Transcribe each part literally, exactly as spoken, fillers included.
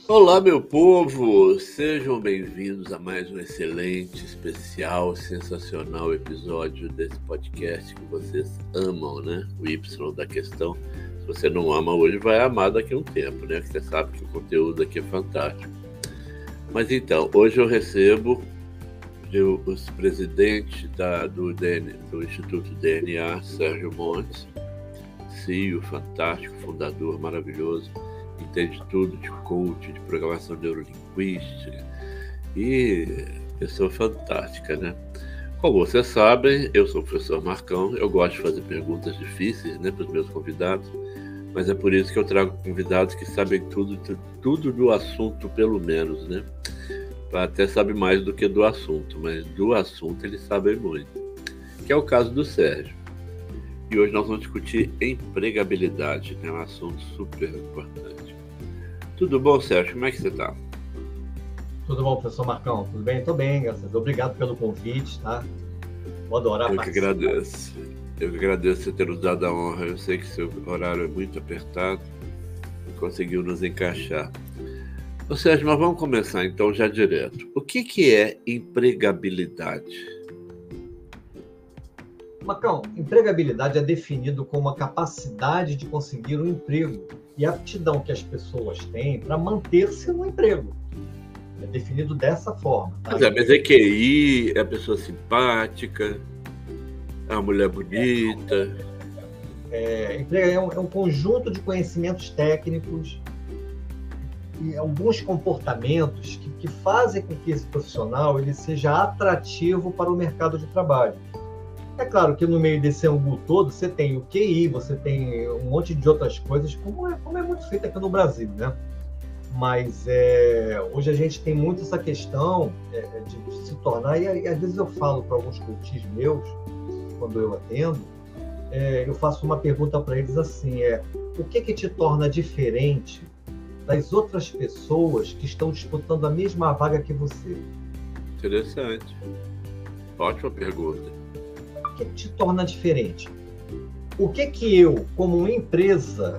Olá, meu povo! Sejam bem-vindos a mais um excelente, especial, sensacional episódio desse podcast que vocês amam, né? O Y da questão. Se você não ama hoje, vai amar daqui a um tempo, né? Porque você sabe que o conteúdo aqui é fantástico. Mas então, hoje eu recebo os presidentes da, do, D N, do Instituto D N A, Sérgio Montes, C E O fantástico, fundador maravilhoso, entende tudo de coach, de programação neurolinguística e pessoa fantástica, né? Como vocês sabem, eu sou o professor Marcão, eu gosto de fazer perguntas difíceis, né, para os meus convidados, mas é por isso que eu trago convidados que sabem tudo, tudo do assunto, pelo menos, né? Até sabe mais do que do assunto, mas do assunto eles sabem muito, que é o caso do Sérgio. E hoje nós vamos discutir empregabilidade, que é um assunto super importante. Tudo bom, Sérgio? Como é que você está? Tudo bom, professor Marcão? Tudo bem? Estou bem, graças a Deus. Obrigado pelo convite, tá? Vou adorar Eu participar. Eu que agradeço. Eu que agradeço você ter nos dado a honra. Eu sei que seu horário é muito apertado e conseguiu nos encaixar. Ô, Sérgio, mas vamos começar então já direto. O que, que é empregabilidade? Marcão, empregabilidade é definido como a capacidade de conseguir um emprego e a aptidão que as pessoas têm para manter-se no emprego. É definido dessa forma. Tá? Mas é, mas é Q I, é a pessoa simpática, é uma mulher bonita. É, é, um, é um conjunto de conhecimentos técnicos e alguns comportamentos que, que fazem com que esse profissional ele seja atrativo para o mercado de trabalho. É claro que no meio desse ângulo todo você tem o Q I, você tem um monte de outras coisas, como é, como é muito feito aqui no Brasil, né? Mas é, hoje a gente tem muito essa questão é, de, de se tornar, e, e às vezes eu falo para alguns coaches meus, quando eu atendo, é, eu faço uma pergunta para eles assim, é, o que que te torna diferente das outras pessoas que estão disputando a mesma vaga que você? Interessante. Ótima pergunta. O que te torna diferente? O que que eu, como uma empresa,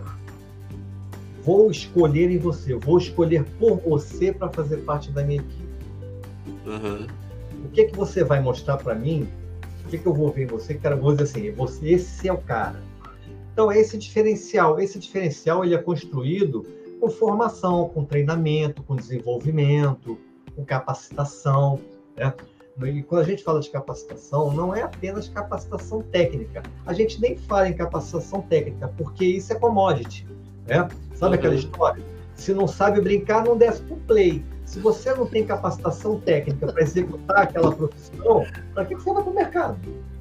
vou escolher em você? Vou escolher por você para fazer parte da minha equipe. Uhum. O que que você vai mostrar para mim? O que que eu vou ver em você? Cara, eu vou dizer assim, você, esse é o cara. Então, esse diferencial, esse diferencial ele é construído com formação, com treinamento, com desenvolvimento, com capacitação, né? E quando a gente fala de capacitação, não é apenas capacitação técnica. A gente nem fala em capacitação técnica, porque isso é commodity, né? Sabe uhum. aquela história? Se não sabe brincar, não desce pro play. Se você não tem capacitação técnica para executar aquela profissão, para que você vai para o mercado?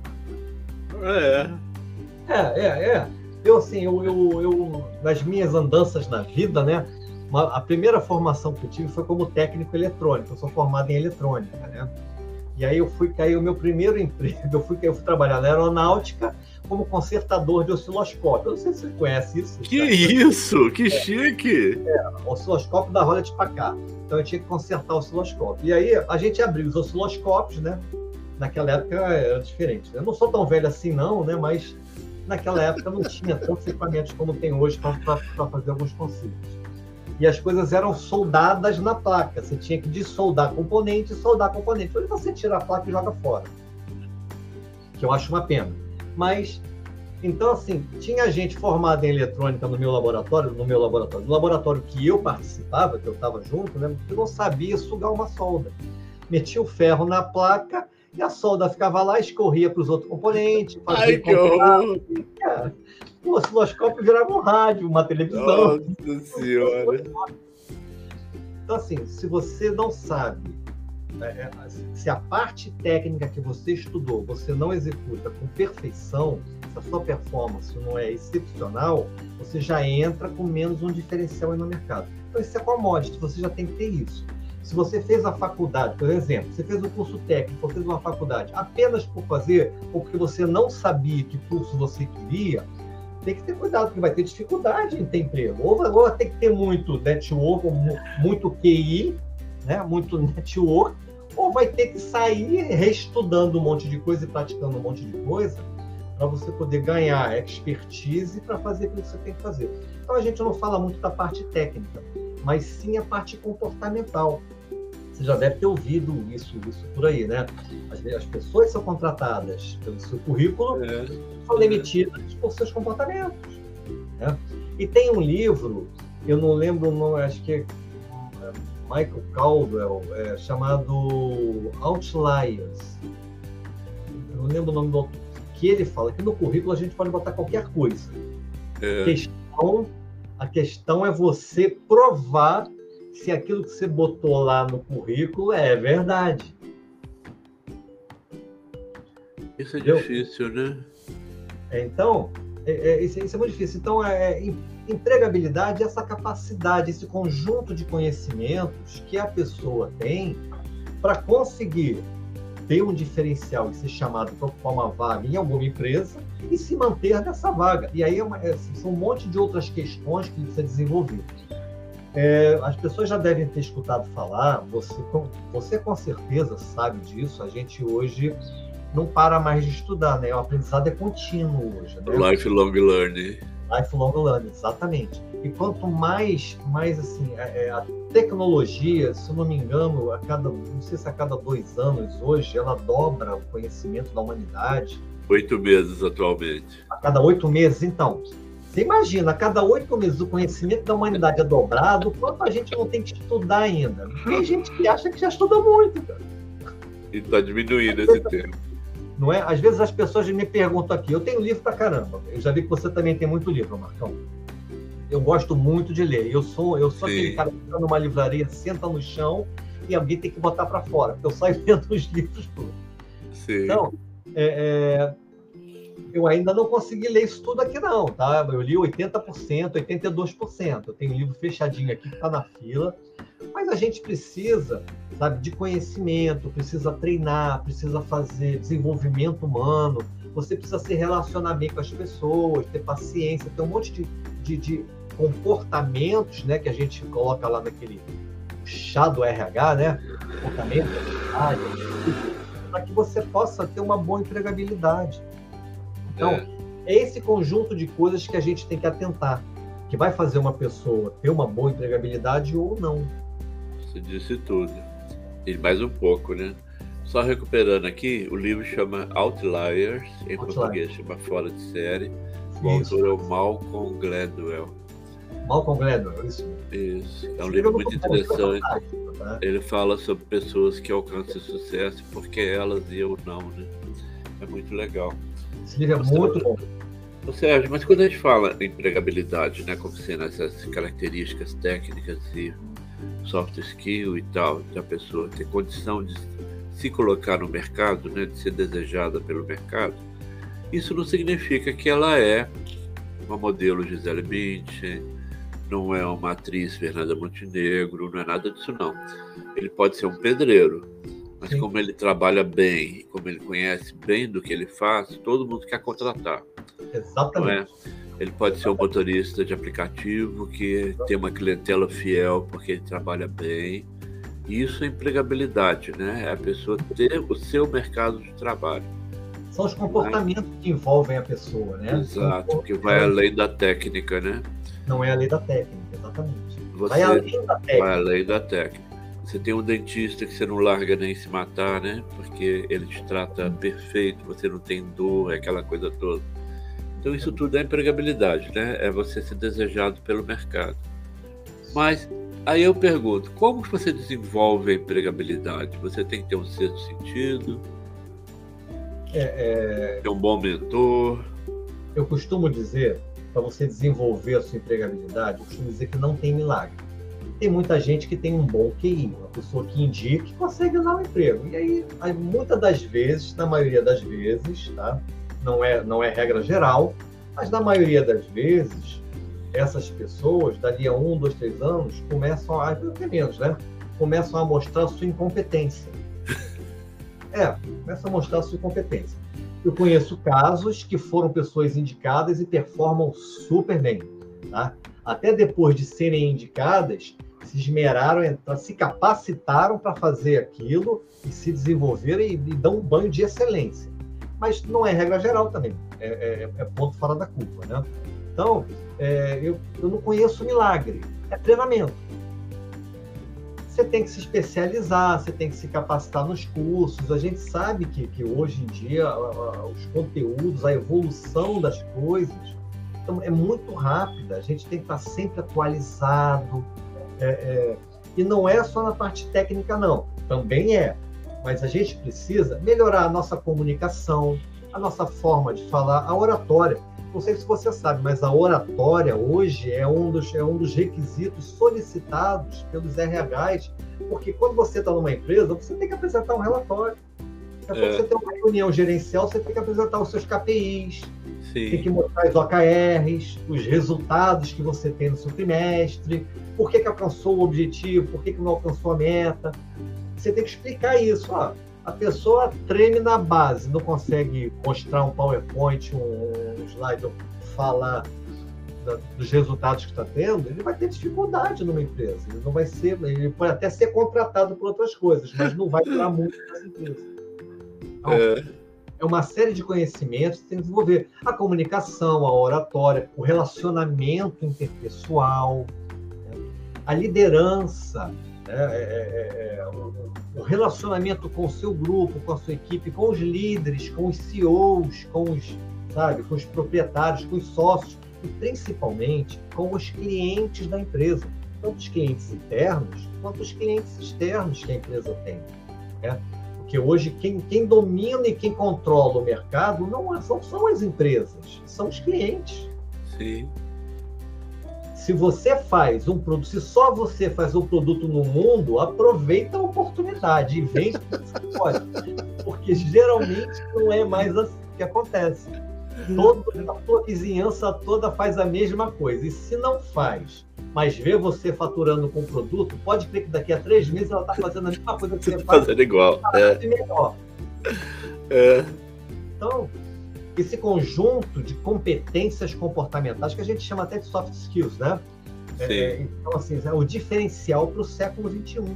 É. É, é, é. Eu, assim, eu, eu, eu, nas minhas andanças na vida, né? Uma, a primeira formação que eu tive foi como técnico eletrônico. Eu sou formado em eletrônica, né? E aí eu fui cair o meu primeiro emprego, eu fui, eu fui trabalhar na aeronáutica como consertador de osciloscópio. Eu não sei se você conhece isso. Que cara. Isso? Que é, chique! É, osciloscópio da roda de Packard. Então eu tinha que consertar o osciloscópio. E aí a gente abriu os osciloscópios, né? Naquela época era diferente. Eu não sou tão velho assim não, né? Mas naquela época não tinha tantos equipamentos como tem hoje para fazer alguns conceitos. E as coisas eram soldadas na placa. Você tinha que dessoldar componente e soldar componente. Depois você tira a placa e joga fora. Que eu acho uma pena. Mas, então assim, tinha gente formada em eletrônica no meu laboratório, no meu laboratório, no laboratório que eu participava, que eu estava junto, né, que não sabia sugar uma solda. Metia o ferro na placa e a solda ficava lá, escorria para os outros componentes. Ai, que horror! O osciloscópio virava um rádio, uma televisão. Nossa Senhora! Então, assim, se você não sabe, né, se a parte técnica que você estudou, você não executa com perfeição, se a sua performance não é excepcional, você já entra com menos um diferencial aí no mercado. Então, isso é commodity, você já tem que ter isso. Se você fez a faculdade, por exemplo, você fez um curso técnico, ou fez uma faculdade apenas por fazer, ou porque você não sabia que curso você queria, tem que ter cuidado, porque vai ter dificuldade em ter emprego. Ou vai, ou vai ter que ter muito network, muito Q I, né? Muito network, ou vai ter que sair reestudando um monte de coisa e praticando um monte de coisa para você poder ganhar expertise para fazer o que você tem que fazer. Então a gente não fala muito da parte técnica. mas sim a parte comportamental. Você já deve ter ouvido isso, isso por aí, né? As, as pessoas são contratadas pelo seu currículo, é. são demitidas por seus comportamentos, né? E tem um livro, eu não lembro o nome, acho que é Michael Caldwell, é, chamado Outliers. Eu não lembro o nome do autor, que ele fala que no currículo a gente pode botar qualquer coisa. É. A questão, a questão é você provar se aquilo que você botou lá no currículo é verdade. Isso é Entendeu? Difícil, né? É, então, é, é, isso, isso é muito difícil. Então, é, é, empregabilidade é essa capacidade, esse conjunto de conhecimentos que a pessoa tem para conseguir ter um diferencial e ser chamado para ocupar uma vaga em alguma empresa e se manter nessa vaga. E aí é uma, é, são um monte de outras questões que precisa desenvolver. É, as pessoas já devem ter escutado falar, você, você com certeza sabe disso, a gente hoje não para mais de estudar, né? O aprendizado é contínuo hoje, né? Lifelong learning. Lifelong learning, exatamente. E quanto mais, mais assim, é, a tecnologia, se eu não me engano, a cada, não sei se a cada dois anos hoje, ela dobra o conhecimento da humanidade. Oito meses atualmente. A cada oito meses, então. Você imagina, a cada oito meses o conhecimento da humanidade é dobrado, quanto a gente não tem que estudar ainda? Tem gente que acha que já estuda muito, cara. E está diminuindo esse tempo. Não é? Às vezes as pessoas me perguntam aqui, eu tenho livro pra caramba, eu já vi que você também tem muito livro, Marcão. Eu gosto muito de ler, eu sou, eu sou aquele cara que está numa livraria, senta no chão e alguém tem que botar para fora, porque eu saio lendo os livros todos. Sim. Então, é, é, eu ainda não consegui ler isso tudo aqui não, tá? Eu li oitenta por cento, oitenta e dois por cento, eu tenho um livro fechadinho aqui que está na fila, mas a gente precisa, sabe, de conhecimento, precisa treinar, precisa fazer desenvolvimento humano, você precisa se relacionar bem com as pessoas, ter paciência, ter um monte de, de, de comportamentos, né, que a gente coloca lá naquele chá do R H, né, comportamento, para que você possa ter uma boa empregabilidade. Então, é. é esse conjunto de coisas que a gente tem que atentar, que vai fazer uma pessoa ter uma boa empregabilidade ou não. Você disse tudo. E mais um pouco, né? Só recuperando aqui, o livro chama Outliers, em Outliers. Português chama Fora de Série. O isso. autor é o Malcolm Gladwell. Malcolm Gladwell, isso. Isso. É um livro muito interessante. Tá? Ele fala sobre pessoas que alcançam sucesso, porque elas e eu não, né? É muito legal. Esse livro é Você muito bom. Ô Sérgio, mas quando a gente fala em empregabilidade, né, como sendo essas características técnicas e soft skill e tal, da pessoa ter condição de se colocar no mercado, né, de ser desejada pelo mercado, isso não significa que ela é uma modelo Gisele Bündchen, não é uma atriz Fernanda Montenegro, não é nada disso não. Ele pode ser um pedreiro, mas Sim. como ele trabalha bem, como ele conhece bem do que ele faz, todo mundo quer contratar. Exatamente. Não é? Ele pode ser um motorista de aplicativo que tem uma clientela fiel porque ele trabalha bem. Isso é empregabilidade, né? É a pessoa ter o seu mercado de trabalho. São os comportamentos é? que envolvem a pessoa, né? Exato, que vai além da técnica, né? Não é além da técnica, exatamente. Você vai além da técnica. Vai além da técnica. Você tem um dentista que você não larga nem se matar, né? Porque ele te trata perfeito, você não tem dor, é aquela coisa toda. Então isso tudo é empregabilidade, né? É você ser desejado pelo mercado. Mas aí eu pergunto, como que você desenvolve a empregabilidade? Você tem que ter um sexto sentido, é, é... ter um bom mentor. Eu costumo dizer, para você desenvolver a sua empregabilidade, eu costumo dizer que não tem milagre. Tem muita gente que tem um bom Q I, uma pessoa que indica que consegue dar um emprego. E aí, aí, muitas das vezes, na maioria das vezes, tá? Não é, não é regra geral, mas na maioria das vezes, essas pessoas, dali a um, dois, três anos, começam a, até menos, né? Começam a mostrar a sua incompetência. É, começam a mostrar a sua incompetência. Eu conheço casos que foram pessoas indicadas e performam super bem, tá? Até depois de serem indicadas, se esmeraram, se capacitaram para fazer aquilo e se desenvolveram e, e dão um banho de excelência. Mas não é regra geral também, é, é, é ponto fora da curva, né? Então, é, eu, eu não conheço milagre, é treinamento. você tem que se especializar, você tem que se capacitar nos cursos. A gente sabe que, que hoje em dia a, a, os conteúdos, a evolução das coisas então, é muito rápida. A gente tem que estar sempre atualizado. É, é, e não é só na parte técnica, não. Também é. Mas a gente precisa melhorar a nossa comunicação, a nossa forma de falar, a oratória. Não sei se você sabe, mas a oratória hoje é um dos, é um dos requisitos solicitados pelos R Hs, porque quando você está numa empresa, você tem que apresentar um relatório. Então, quando é. você tem uma reunião gerencial, você tem que apresentar os seus K P Is, Sim. tem que mostrar os O K Rs, os resultados que você tem no seu trimestre, por que, que alcançou o objetivo, por que, que não alcançou a meta. Você tem que explicar isso, ó. A pessoa treme na base, não consegue mostrar um PowerPoint, um slide, falar da, dos resultados que está tendo, ele vai ter dificuldade numa empresa. Ele não vai ser, ele pode até ser contratado por outras coisas, mas não vai durar muito nessa empresa. Então, é. é uma série de conhecimentos que tem que desenvolver. A comunicação, a oratória, o relacionamento interpessoal, né? A liderança, né? é, é, é, o, o relacionamento com o seu grupo, com a sua equipe, com os líderes, com os C E Os, com os, sabe, com os proprietários, com os sócios e principalmente com os clientes da empresa, tanto os clientes internos quanto os clientes externos que a empresa tem, né? Porque hoje quem, quem domina e quem controla o mercado não são, são as empresas, são os clientes. Sim. Se você faz um produto, se só você faz um produto no mundo, aproveita a oportunidade e vende o que você pode. Porque geralmente não é mais assim que acontece. Todo, a tua vizinhança toda faz a mesma coisa. E se não faz, mas vê você faturando com o produto, pode crer que daqui a três meses ela está fazendo a mesma coisa que você tá faz. Fazendo igual. É. Melhor. É. Então, esse conjunto de competências comportamentais, que a gente chama até de soft skills, né? É, então, assim, é o diferencial para o século vinte e um.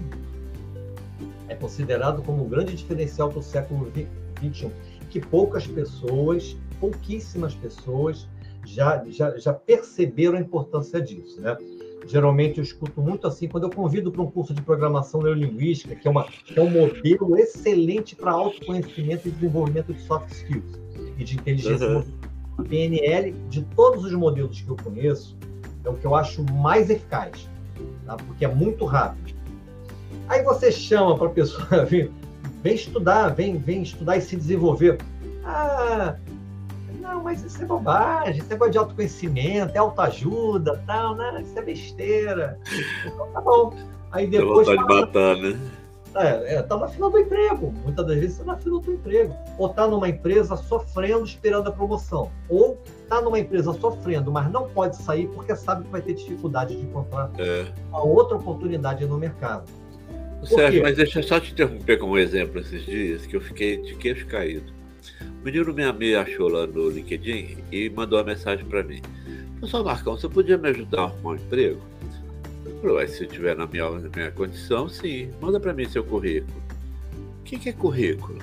É considerado como um grande diferencial para o século vinte e um. Que poucas pessoas, pouquíssimas pessoas, já, já, já perceberam a importância disso, né? Geralmente eu escuto muito assim, quando eu convido para um curso de programação neurolinguística, que é, uma, que é um modelo excelente para autoconhecimento e desenvolvimento de soft skills e de inteligência emocional. Uhum. P N L, de todos os modelos que eu conheço, é o que eu acho mais eficaz, tá? Porque é muito rápido. Aí você chama para a pessoa vir, vem estudar, vem, vem estudar e se desenvolver. Ah, não, mas isso é bobagem, isso é negócio de autoconhecimento, é autoajuda, tal, né? Isso é besteira. Então tá bom. Aí depois. Dá vontade de matar, né? É, é, tá na fila do emprego. Muitas das vezes tá na fila do emprego. Ou tá numa empresa sofrendo, esperando a promoção. Ou tá numa empresa sofrendo, mas não pode sair porque sabe que vai ter dificuldade de encontrar é. uma outra oportunidade no mercado. Sérgio, mas deixa eu só te interromper como exemplo esses dias, que eu fiquei de queixo caído. O menino me, me achou lá no LinkedIn e mandou uma mensagem para mim. Pessoal, Marcão, você podia me ajudar a arrumar um emprego? Eu falei, se eu tiver na minha, na minha condição, sim. Manda para mim seu currículo. O que, que é currículo?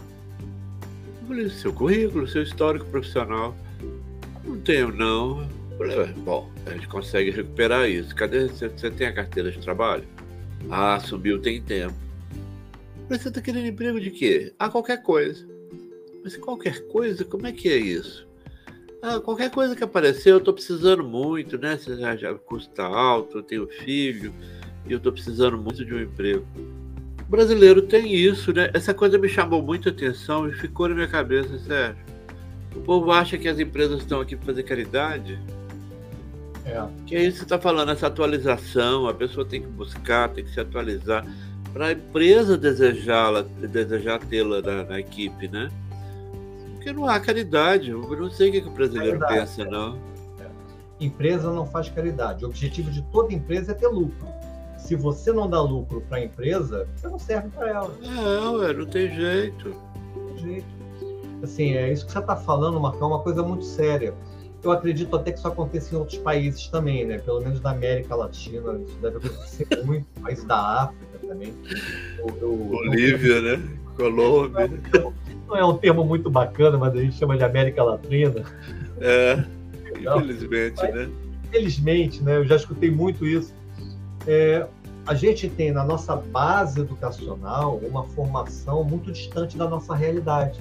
Eu falei, seu currículo, seu histórico profissional. Não tenho, não. Eu falei, bom, a gente consegue recuperar isso. Cadê? Você, você tem a carteira de trabalho? Ah, subiu tem tempo. Eu falei, você está querendo emprego de quê? Ah, qualquer coisa. Mas qualquer coisa? Como é que é isso? Ah, qualquer coisa que aparecer, eu estou precisando muito, né? Já, já custa alto, eu tenho filho e eu estou precisando muito de um emprego. O brasileiro tem isso, né? Essa coisa me chamou muita atenção e ficou na minha cabeça, Sérgio. O povo acha que as empresas estão aqui para fazer caridade. É. Que é isso que você está falando, essa atualização, a pessoa tem que buscar, tem que se atualizar para a empresa desejá-la, desejar tê-la na, na equipe, né? Porque não há caridade, eu não sei o que, que o brasileiro caridade, pensa, é. não. É. Empresa não faz caridade, o objetivo de toda empresa é ter lucro. Se você não dá lucro para a empresa, você não serve para ela. Não, ué, não tem jeito. Não tem jeito. Assim, é isso que você está falando, Marcão, é uma coisa muito séria. Eu acredito até que isso aconteça em outros países também, né? Pelo menos na América Latina, isso deve acontecer muito, países da África também. Eu, eu, Bolívia, eu... né? Colômbia. Não é um termo muito bacana, mas a gente chama de América Latina. É, infelizmente, mas, né? Infelizmente, né? Eu já escutei muito isso. É, a gente tem na nossa base educacional uma formação muito distante da nossa realidade.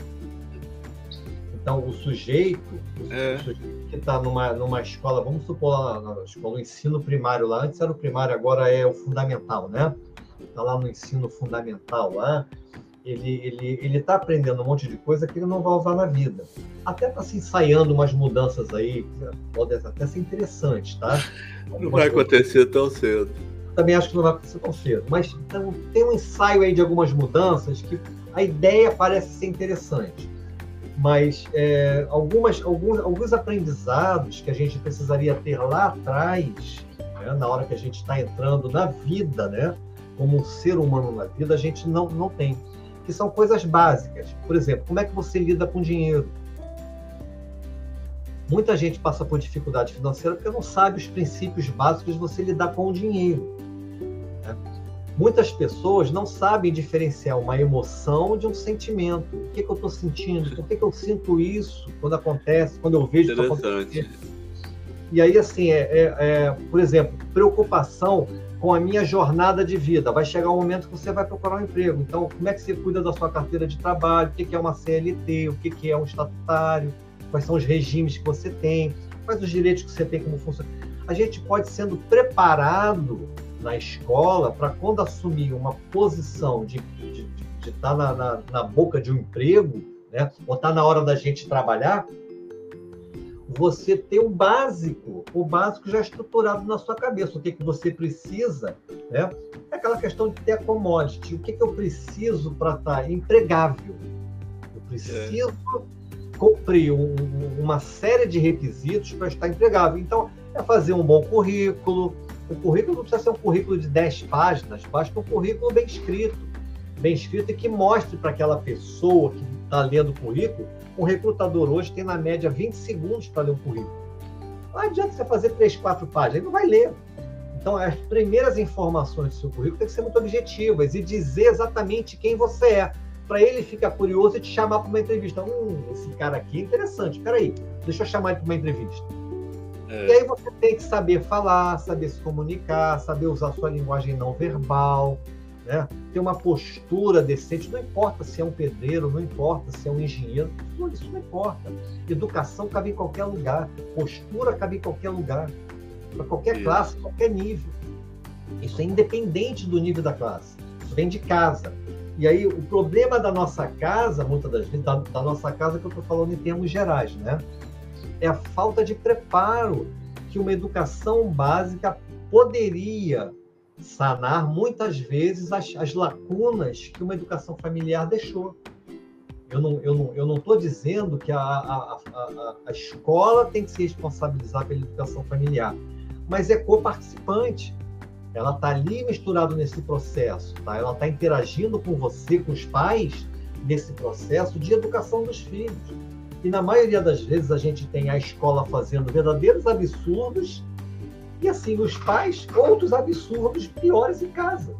Então, o sujeito, o É. sujeito que está numa, numa escola, vamos supor lá na escola, o ensino primário lá, antes era o primário, agora é o fundamental, né? Está lá no ensino fundamental lá, ele ele ele está aprendendo um monte de coisa que ele não vai usar na vida. Até está se ensaiando umas mudanças aí, que podem até ser interessantes, tá? Não vai acontecer tão cedo. Também acho que não vai acontecer tão cedo. Mas então, tem um ensaio aí de algumas mudanças que a ideia parece ser interessante. Mas é, algumas, alguns, alguns aprendizados que a gente precisaria ter lá atrás, né, na hora que a gente está entrando na vida, né, como um ser humano na vida, a gente não, não tem. Que são coisas básicas. Por exemplo, como é que você lida com dinheiro? Muita gente passa por dificuldade financeira porque não sabe os princípios básicos de você lidar com o dinheiro. Né? Muitas pessoas não sabem diferenciar uma emoção de um sentimento. O que, que eu estou sentindo? Por que, que eu sinto isso quando acontece, quando eu vejo isso acontecer? E aí, assim, é, é, é, por exemplo, preocupação com a minha jornada de vida. Vai chegar um momento que você vai procurar um emprego. Então, como é que você cuida da sua carteira de trabalho? O que, que é uma C L T? O que, que é um estatutário? Quais são os regimes que você tem? Quais os direitos que você tem como funcionário? A gente pode sendo preparado na escola para quando assumir uma posição de, de, de, de estar na, na, na boca de um emprego, né? Ou estar na hora da gente trabalhar, você ter o básico, o básico já estruturado na sua cabeça. O que, que você precisa, né? É aquela questão de ter a commodity. O que, que eu preciso para estar empregável? Eu preciso é. cumprir um, uma série de requisitos para estar empregável. Então, é fazer um bom currículo. O currículo não precisa ser um currículo de dez páginas, basta um currículo bem escrito. Bem escrito e que mostre para aquela pessoa que está lendo o currículo. Um recrutador hoje tem, na média, vinte segundos para ler um currículo. Não adianta você fazer três, quatro páginas, ele não vai ler. Então, as primeiras informações do seu currículo têm que ser muito objetivas e dizer exatamente quem você é, para ele ficar curioso e te chamar para uma entrevista. Hum, esse cara aqui é interessante, espera aí, deixa eu chamar ele para uma entrevista. É. E aí você tem que saber falar, saber se comunicar, saber usar sua linguagem não verbal, né? Ter uma postura decente, não importa se é um pedreiro, não importa se é um engenheiro, isso não importa. Educação cabe em qualquer lugar, postura cabe em qualquer lugar, para qualquer Sim. classe, qualquer nível. Isso é independente do nível da classe, isso vem de casa. E aí o problema da nossa casa, muitas das vezes, da, da nossa casa que eu estou falando em termos gerais, né? É a falta de preparo que uma educação básica poderia sanar muitas vezes as, as lacunas que uma educação familiar deixou. Eu não eu não, eu não estou dizendo que a, a, a, a escola tem que se responsabilizar pela educação familiar, mas é coparticipante. Ela está ali misturada nesse processo, tá? Ela está interagindo com você, com os pais, nesse processo de educação dos filhos. E na maioria das vezes a gente tem a escola fazendo verdadeiros absurdos e, assim, os pais, outros absurdos piores em casa.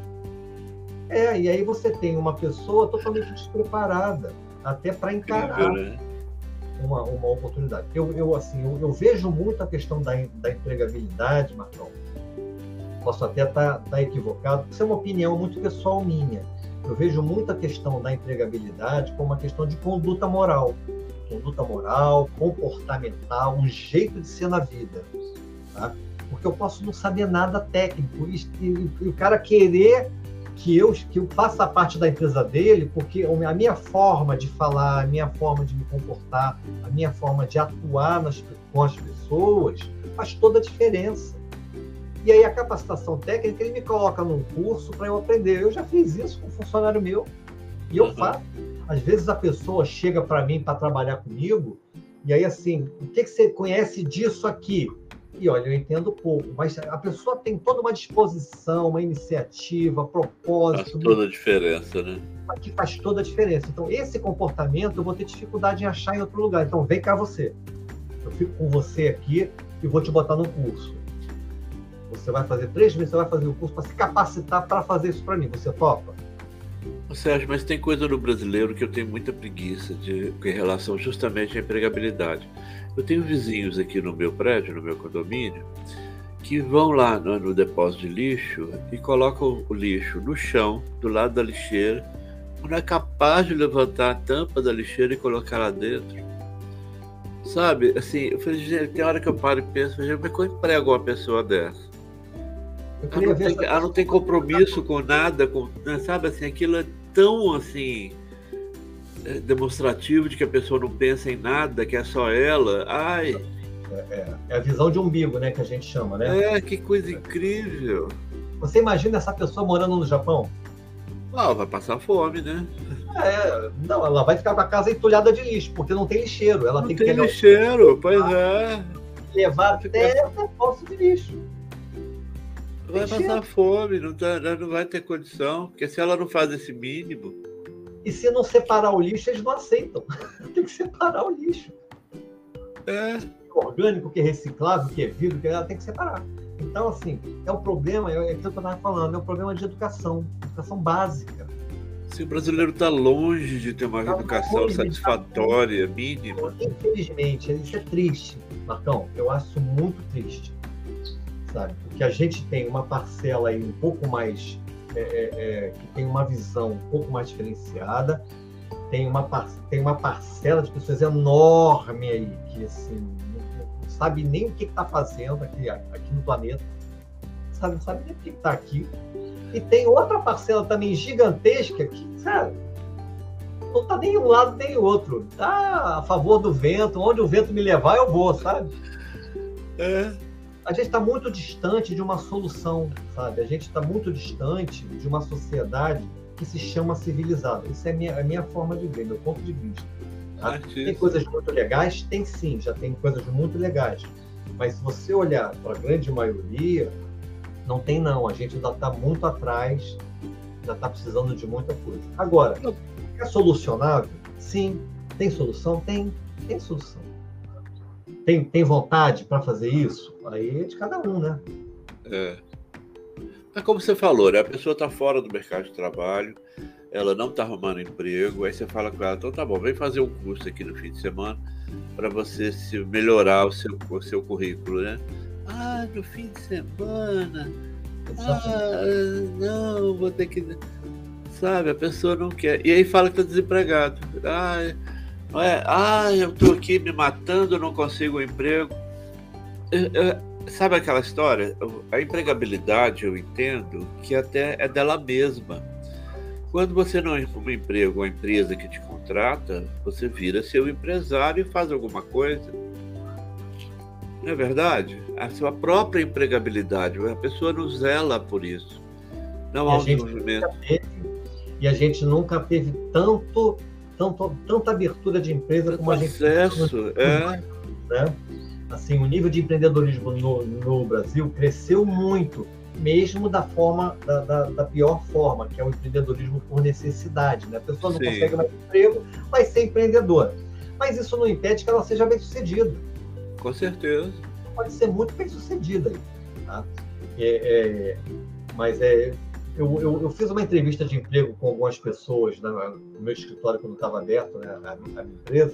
É, e aí você tem uma pessoa totalmente despreparada, até para encarar uma, uma oportunidade. Eu, eu, assim, eu, eu vejo muito a questão da, da empregabilidade, Marcão. Posso até estar tá, tá equivocado, isso é uma opinião muito pessoal minha. Eu vejo muito a questão da empregabilidade como uma questão de conduta moral. Conduta moral, comportamental, um jeito de ser na vida. Tá? Porque eu posso não saber nada técnico e, e, e o cara querer que eu, que eu faça parte da empresa dele, porque a minha forma de falar, a minha forma de me comportar, a minha forma de atuar nas, com as pessoas faz toda a diferença. E aí a capacitação técnica, ele me coloca num curso para eu aprender. Eu já fiz isso com um funcionário meu e eu uhum. faço. Às vezes a pessoa chega para mim para trabalhar comigo e aí assim, o que, que você conhece disso aqui? E olha, eu entendo pouco, mas a pessoa tem toda uma disposição, uma iniciativa, propósito. Faz toda a diferença, né? Que faz toda a diferença. Então, esse comportamento eu vou ter dificuldade em achar em outro lugar. Então, vem cá você. Eu fico com você aqui e vou te botar no curso. Você vai fazer três meses, você vai fazer o curso para se capacitar para fazer isso para mim. Você topa? Sérgio, mas tem coisa no brasileiro que eu tenho muita preguiça de, em relação justamente à empregabilidade. Eu tenho vizinhos aqui no meu prédio, no meu condomínio, que vão lá no, no depósito de lixo e colocam o lixo no chão, do lado da lixeira, não é capaz de levantar a tampa da lixeira e colocar lá dentro. Sabe, assim, eu falei, gente, tem hora que eu paro e penso, gente, como é que eu emprego uma pessoa dessa? Ela não, tem, ela não tem compromisso com nada, com, sabe, assim, aquilo é tão, assim, demonstrativo de que a pessoa não pensa em nada, que é só ela. Ai... É, é, é a visão de umbigo, né, que a gente chama, né? É, que coisa incrível. Você imagina essa pessoa morando no Japão? Ah, vai passar fome, né? É, não, ela vai ficar com a casa entulhada de lixo, porque não tem lixeiro. Ela não tem, tem que lixeiro, pois é. Levar até o poço de lixo. Vai passar cheiro. fome, não, tá, não vai ter condição, porque se ela não faz esse mínimo... E se não separar o lixo, eles não aceitam. Tem que separar o lixo. É. Orgânico, que é reciclável, que é vidro, que ela tem que separar. Então, assim, é um problema, é aquilo que eu estava falando, é um problema de educação, educação básica. Se o brasileiro está longe de ter uma tá educação longe, satisfatória, tá mínima. Infelizmente, isso é triste, Marcão, eu acho muito triste, sabe? Porque a gente tem uma parcela aí um pouco mais, é, é, que tem uma visão um pouco mais diferenciada, tem uma, tem uma parcela de pessoas enorme aí, que assim, sabe nem o que está fazendo aqui, aqui no planeta, sabe, não sabe nem o que está aqui. E tem outra parcela também gigantesca que, sabe, não está nem um lado nem o outro. Está a favor do vento, onde o vento me levar eu vou, sabe? É. A gente está muito distante de uma solução, sabe? A gente está muito distante de uma sociedade que se chama civilizada. Isso é a minha, a minha forma de ver, meu ponto de vista. Tá? Tem coisas muito legais? Tem sim, já tem coisas muito legais. Mas se você olhar para a grande maioria, não tem não. A gente ainda está muito atrás, já está precisando de muita coisa. Agora, é solucionável? Sim. Tem solução? Tem. Tem solução. Tem, tem vontade para fazer isso? Aí é de cada um, né? É. Mas como você falou, né? A pessoa está fora do mercado de trabalho, ela não está arrumando emprego, aí você fala com ela, então tá bom, vem fazer um curso aqui no fim de semana para você se melhorar o seu, o seu currículo, né? Ah, no fim de semana, ah, não, vou ter que... Sabe, a pessoa não quer. E aí fala que está desempregado. Ah, não é? Ah, eu estou aqui me matando, não consigo um emprego. Eu, eu, sabe aquela história? A empregabilidade, eu entendo que até é dela mesma. Quando você não arruma um emprego, uma empresa que te contrata, você vira seu empresário e faz alguma coisa. Não é verdade? A sua própria empregabilidade, a pessoa não zela por isso. Não há um desenvolvimento. E a gente nunca teve tanto, tanto, tanta abertura de empresa como a gente acesso, é. Né? Assim, o nível de empreendedorismo no, no Brasil cresceu muito, mesmo da forma, da, da, da pior forma, que é o empreendedorismo por necessidade, né? A pessoa não Sim. consegue mais emprego, vai ser empreendedora. Mas isso não impede que ela seja bem-sucedida. Com certeza. Pode ser muito bem-sucedida. Tá? É, é, mas é, eu, eu, eu fiz uma entrevista de emprego com algumas pessoas, né, no meu escritório, quando estava aberto, né, a, a minha empresa,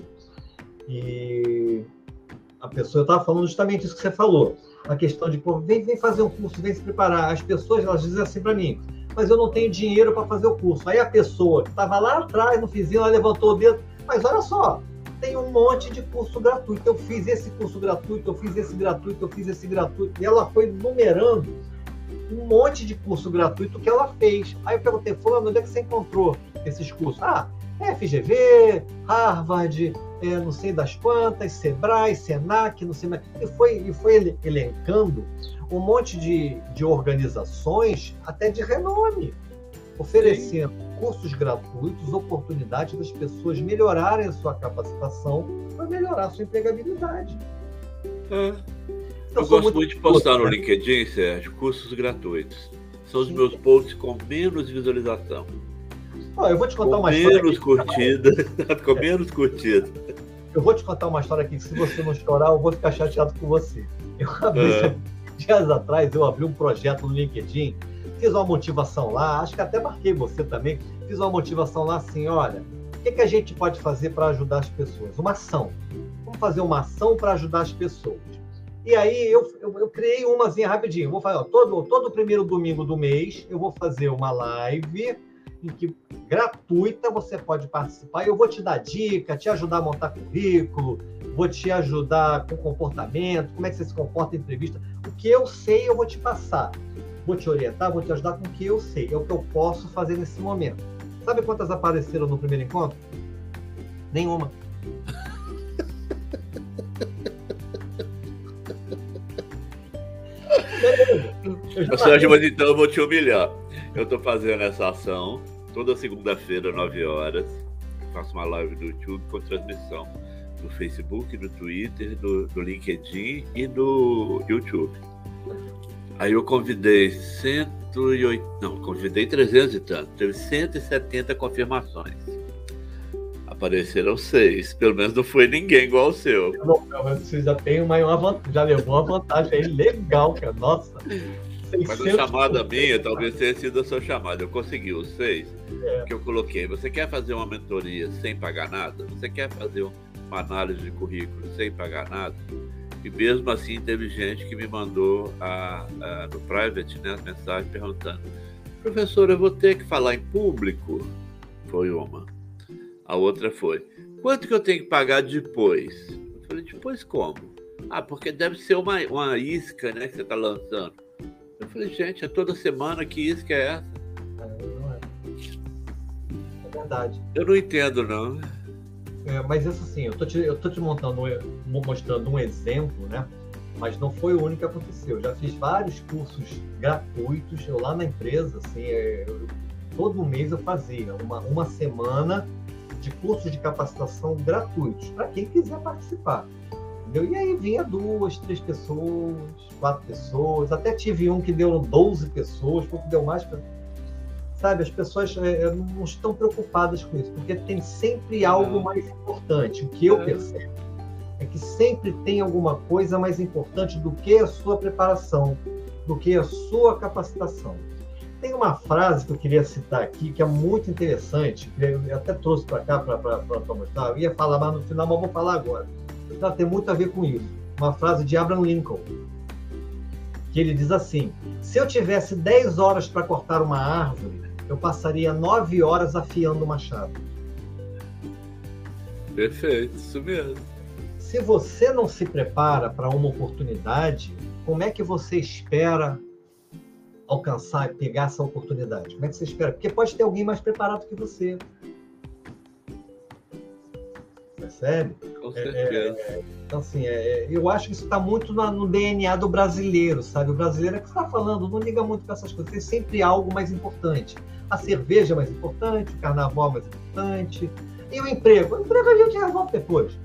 e a pessoa, eu estava falando justamente isso que você falou, a questão de, pô, vem, vem fazer um curso, vem se preparar. As pessoas, elas dizem assim para mim, mas eu não tenho dinheiro para fazer o curso. Aí a pessoa que estava lá atrás, no vizinho, ela levantou o dedo, mas olha só, tem um monte de curso gratuito, eu fiz esse curso gratuito, eu fiz esse gratuito, eu fiz esse gratuito, e ela foi numerando um monte de curso gratuito que ela fez. Aí eu perguntei, fulano, onde é que você encontrou esses cursos? Ah, F G V, Harvard, é, não sei das quantas, Sebrae, Senac, não sei mais. E foi, e foi elencando um monte de, de organizações, até de renome, oferecendo Sim. cursos gratuitos, oportunidades das pessoas melhorarem a sua capacitação para melhorar a sua empregabilidade. É. Eu, eu gosto muito, muito de postar no LinkedIn, Sérgio, cursos gratuitos. São os Sim. meus posts com menos visualização. Oh, eu vou te contar com uma menos história. Curtida, com é. menos curtida. Eu vou te contar uma história aqui que, se você não chorar, eu vou ficar chateado com você. Eu abri, é. dias atrás, eu abri um projeto no LinkedIn, fiz uma motivação lá, acho que até marquei você também, fiz uma motivação lá assim, olha, o que, que a gente pode fazer para ajudar as pessoas? Uma ação. Vamos fazer uma ação para ajudar as pessoas. E aí eu, eu, eu criei umazinha rapidinho. Vou fazer, ó, todo, todo primeiro domingo do mês, eu vou fazer uma live em que, gratuita, você pode participar. Eu vou te dar dica, te ajudar a montar currículo, vou te ajudar com comportamento, como é que você se comporta em entrevista. O que eu sei, eu vou te passar. Vou te orientar, vou te ajudar com o que eu sei. É o que eu posso fazer nesse momento. Sabe quantas apareceram no primeiro encontro? Nenhuma. Sérgio, mas então eu vou te humilhar. Eu estou fazendo essa ação toda segunda-feira, nove horas. Faço uma live no YouTube com transmissão no Facebook, no Twitter, no, no LinkedIn e no YouTube. Aí eu convidei cento e oito, não, convidei trezentos e tanto, teve cento e setenta confirmações. Apareceram seis, pelo menos não foi ninguém igual ao seu. Não, você já tem uma, uma vantagem, já levou uma vantagem aí legal, cara. Nossa. Mas a chamada minha talvez tenha sido a sua chamada. Eu consegui os seis, é. que eu coloquei. Você quer fazer uma mentoria sem pagar nada? Você quer fazer uma análise de currículo sem pagar nada? E mesmo assim teve gente que me mandou a, a, no private, né, as mensagens perguntando: professor, eu vou ter que falar em público? Foi uma. A outra foi: quanto que eu tenho que pagar depois? Eu falei: depois como? Ah, porque deve ser uma, uma isca, né, que você está lançando. Eu falei: gente, é toda semana, que isca é essa? É, não é. É verdade. Eu não entendo, não. É, mas isso assim, eu tô te, eu tô te montando, mostrando um exemplo, né? Mas não foi o único que aconteceu. Eu já fiz vários cursos gratuitos. Eu lá na empresa, assim, eu, todo mês eu fazia uma, uma semana de cursos de capacitação gratuitos para quem quiser participar. Entendeu? E aí vinha duas, três pessoas, quatro pessoas. Até tive um que deu doze pessoas, pouco deu mais para... Sabe, as pessoas é, não estão preocupadas com isso, porque tem sempre algo mais importante. O que eu percebo é que sempre tem alguma coisa mais importante do que a sua preparação, do que a sua capacitação. Tem uma frase que eu queria citar aqui, que é muito interessante, que eu até trouxe para cá para mostrar. Eu ia falar mais no final, mas vou falar agora. Ela tem muito a ver com isso. Uma frase de Abraham Lincoln, que ele diz assim: se eu tivesse dez horas para cortar uma árvore, eu passaria nove horas afiando o machado. Perfeito, isso mesmo. Se você não se prepara para uma oportunidade, como é que você espera alcançar e pegar essa oportunidade? Como é que você espera? Porque pode ter alguém mais preparado que você. Percebe? Com certeza. É, então, assim, é, eu acho que isso está muito no, no D N A do brasileiro, sabe? O brasileiro é que está falando, não liga muito para essas coisas. Tem sempre algo mais importante. A cerveja é mais importante, o carnaval é mais importante. E o emprego? O emprego a gente resolve depois.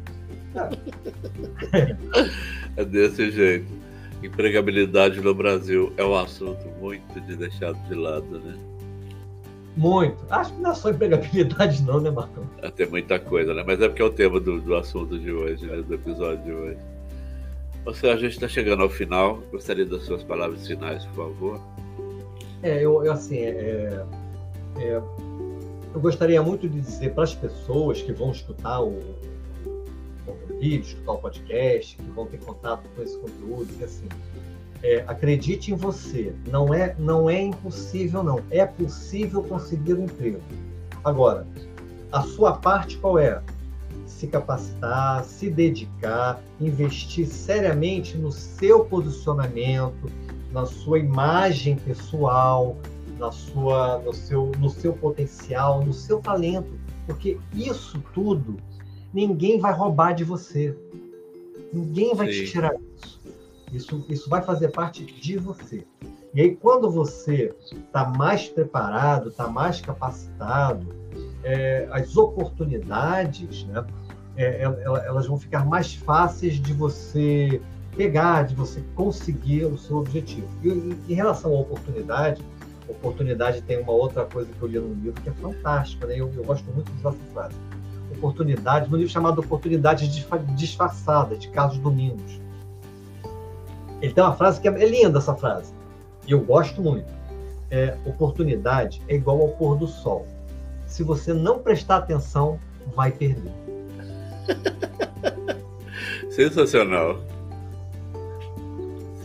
É, é desse jeito. Empregabilidade no Brasil é um assunto muito de deixado de lado, né? Muito. Acho que não é só empregabilidade não, né, Marcão? É, tem muita coisa, né? Mas é porque é o tema do, do assunto de hoje, né? Do episódio de hoje. Ou seja, a gente está chegando ao final. Gostaria das suas palavras finais, por favor. É, eu, eu assim, é, é, eu gostaria muito de dizer para as pessoas que vão escutar o, o vídeo, escutar o podcast, que vão ter contato com esse conteúdo, que assim, é, acredite em você. Não é, não é impossível, não. É possível conseguir um emprego. Agora, a sua parte qual é? Se capacitar, se dedicar, investir seriamente no seu posicionamento, na sua imagem pessoal, na sua, no, seu, no seu potencial, no seu talento. Porque isso tudo, ninguém vai roubar de você. Ninguém vai Sim. te tirar isso. Isso, isso vai fazer parte de você. E aí, quando você está mais preparado, está mais capacitado, é, as oportunidades, né, é, elas vão ficar mais fáceis de você pegar, de você conseguir o seu objetivo. E, e em relação à oportunidade, oportunidade tem uma outra coisa que eu li no livro que é fantástica, né? eu, eu gosto muito de usar essa frase. Oportunidade, no livro chamado Oportunidades Disfarçadas, de Carlos Domingos. Ele tem uma frase que é, é linda, essa frase, e eu gosto muito. É, oportunidade é igual ao pôr do sol. Se você não prestar atenção, vai perder. Sensacional.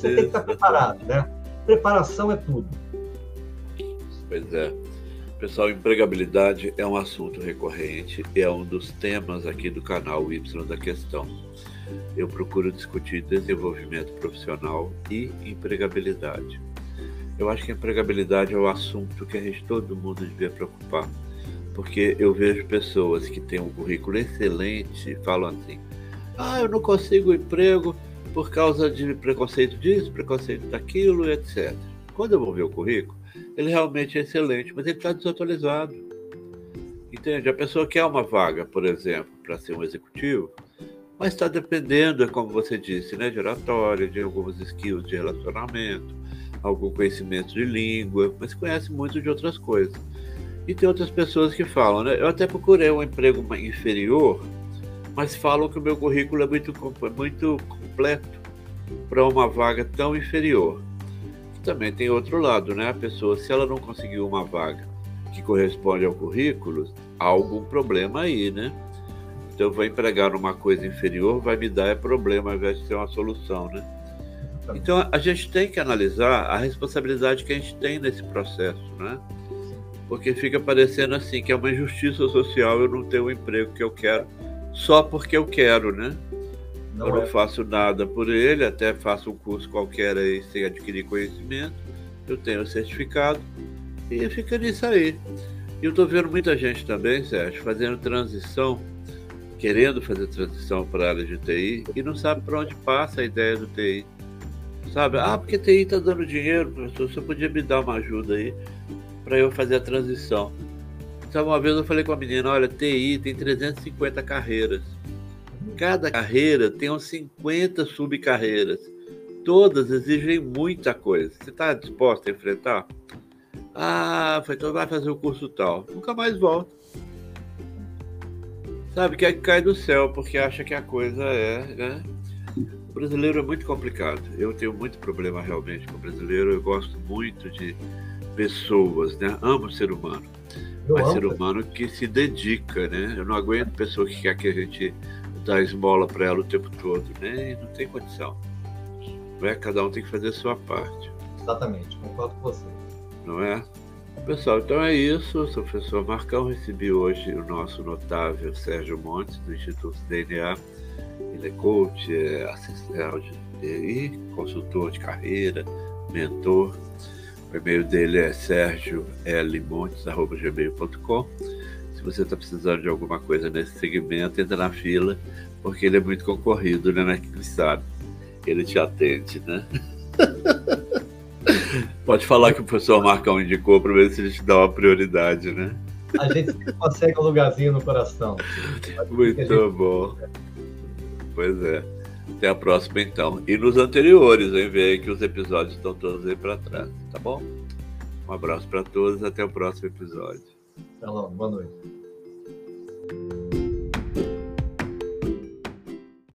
você tem que estar preparado, né? Preparação é tudo. Pois é. Pessoal, empregabilidade é um assunto recorrente e é um dos temas aqui do canal Y da Questão. Eu procuro discutir desenvolvimento profissional e empregabilidade. Eu acho que a empregabilidade é o assunto que a gente, todo mundo devia preocupar, porque eu vejo pessoas que têm um currículo excelente e falam assim: ah, eu não consigo emprego por causa de preconceito disso, preconceito daquilo, etcétera. Quando eu vou ver o currículo, ele realmente é excelente, mas ele está desatualizado. Entende? A pessoa quer uma vaga, por exemplo, para ser um executivo, mas está dependendo, como você disse, né, de oratória, de algumas skills de relacionamento, algum conhecimento de língua, mas conhece muito de outras coisas. E tem outras pessoas que falam, né? Eu até procurei um emprego inferior, mas falam que o meu currículo é muito, muito completo para uma vaga tão inferior. Também tem outro lado, né? A pessoa, se ela não conseguiu uma vaga que corresponde ao currículo, há algum problema aí, né? Então eu vou empregar numa coisa inferior, vai me dar é problema ao invés de ser uma solução, né? Então a gente tem que analisar a responsabilidade que a gente tem nesse processo, né? Porque fica parecendo assim que é uma injustiça social eu não ter o emprego que eu quero só porque eu quero, né? Não eu é. não faço nada por ele, até faço um curso qualquer aí sem adquirir conhecimento, eu tenho o certificado e fica nisso aí. E eu tô vendo muita gente também, Sérgio, fazendo transição, querendo fazer transição para a área de T I e não sabe para onde passa a ideia do T I. Sabe? Ah, porque T I está dando dinheiro, professor, você podia me dar uma ajuda aí para eu fazer a transição. Então, uma vez eu falei com a menina, olha, T I tem trezentas e cinquenta carreiras. Cada carreira tem uns cinquenta subcarreiras. Todas exigem muita coisa. Você está disposto a enfrentar? Ah, foi, então vai fazer o curso tal. Nunca mais volta. Sabe, que cai do céu, porque acha que a coisa é, né? O brasileiro é muito complicado. Eu tenho muito problema realmente com o brasileiro. Eu gosto muito de pessoas, né? Amo o ser humano. Eu mas amo. Ser humano que se dedica, né? Eu não aguento pessoa que quer que a gente dá esmola para ela o tempo todo, né? E não tem condição. Não é? Cada um tem que fazer a sua parte. Exatamente, concordo com você. Não é? Pessoal, então é isso. Eu sou o professor Marcão. Recebi hoje o nosso notável Sérgio Montes, do Instituto D N A. Ele é coach, é assistente e consultor de carreira, mentor. O e-mail dele é sergio l montes arroba gmail ponto com. Se você está precisando de alguma coisa nesse segmento, entra na fila, porque ele é muito concorrido, né? Quem sabe? Ele te atende, né? Pode falar que o professor Marcão indicou para ver se ele te dá uma prioridade, né? A gente consegue um lugarzinho no coração. Muito gente... bom. Pois é. Até a próxima, então. E nos anteriores, eu enviei que os episódios estão todos aí para trás, tá bom? Um abraço para todos, até o próximo episódio. Até logo, boa noite.